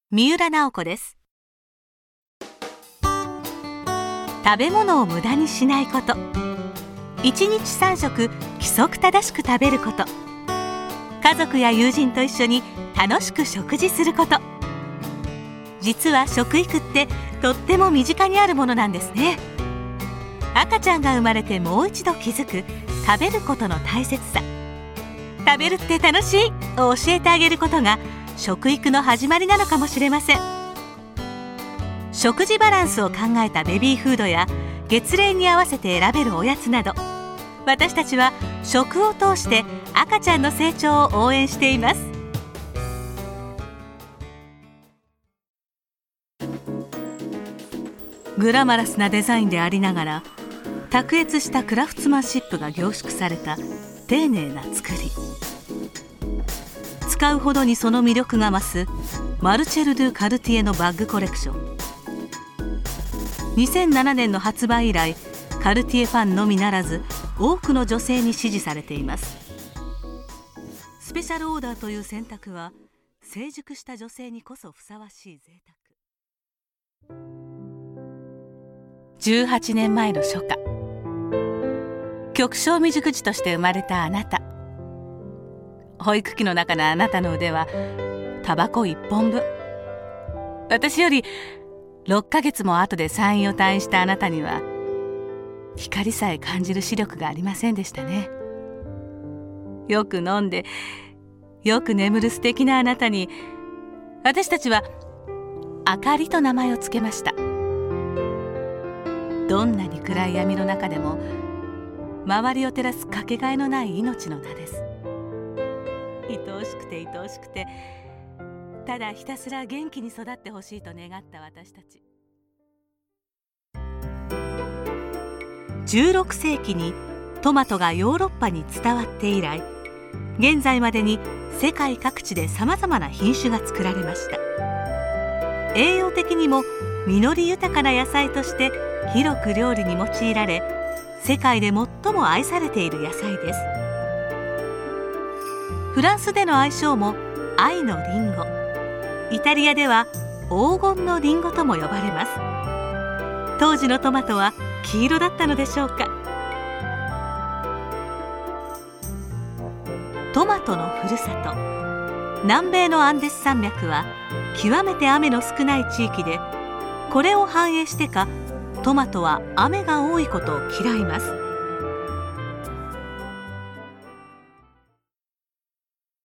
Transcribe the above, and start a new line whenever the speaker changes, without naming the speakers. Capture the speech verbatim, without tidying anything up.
三浦直子です。食べ物を無駄にしないこと、いちにちさんしょく規則正しく食べること、家族や友人と一緒に楽しく食事すること。実は食育ってとっても身近にあるものなんですね。赤ちゃんが生まれてもう一度気づく食べることの大切さ、食べるって楽しいを教えてあげることが食育の始まりなのかもしれません。食事バランスを考えたベビーフードや月齢に合わせて選べるおやつなど、私たちは食を通して赤ちゃんの成長を応援しています。グラマラスなデザインでありながら、卓越したクラフトマンシップが凝縮された丁寧な作り。使うほどにその魅力が増すマルチェル・ドゥ・カルティエのバッグコレクション。にせんななねんの発売以来、カルティエファンのみならず多くの女性に支持されています。スペシャルオーダーという選択は成熟した女性にこそふさわしい贅沢。じゅうはちねんまえの初夏、極小未熟児として生まれたあなた。保育器の中のあなたの腕はタバコいっぽんぶん。私よりろっかげつも後で産院を退院したあなたには光さえ感じる視力がありませんでしたね。よく飲んでよく眠る素敵なあなたに、私たちはあかりと名前をつけました。どんなに暗い闇の中でも周りを照らすかけがえのない命の名です。愛おしくて愛おしくて、ただひたすら元気に育ってほしいと願った私たち。じゅうろくせいきにトマトがヨーロッパに伝わって以来、現在までに世界各地でさまざまな品種が作られました。栄養的にも実り豊かな野菜として広く料理に用いられ、世界で最も愛されている野菜です。フランスでの愛称も愛のリンゴ、イタリアでは黄金のリンゴとも呼ばれます。当時のトマトは黄色だったのでしょうか。トマトのふるさと、南米のアンデス山脈は極めて雨の少ない地域で、これを反映してかトマトは雨が多いことを嫌います。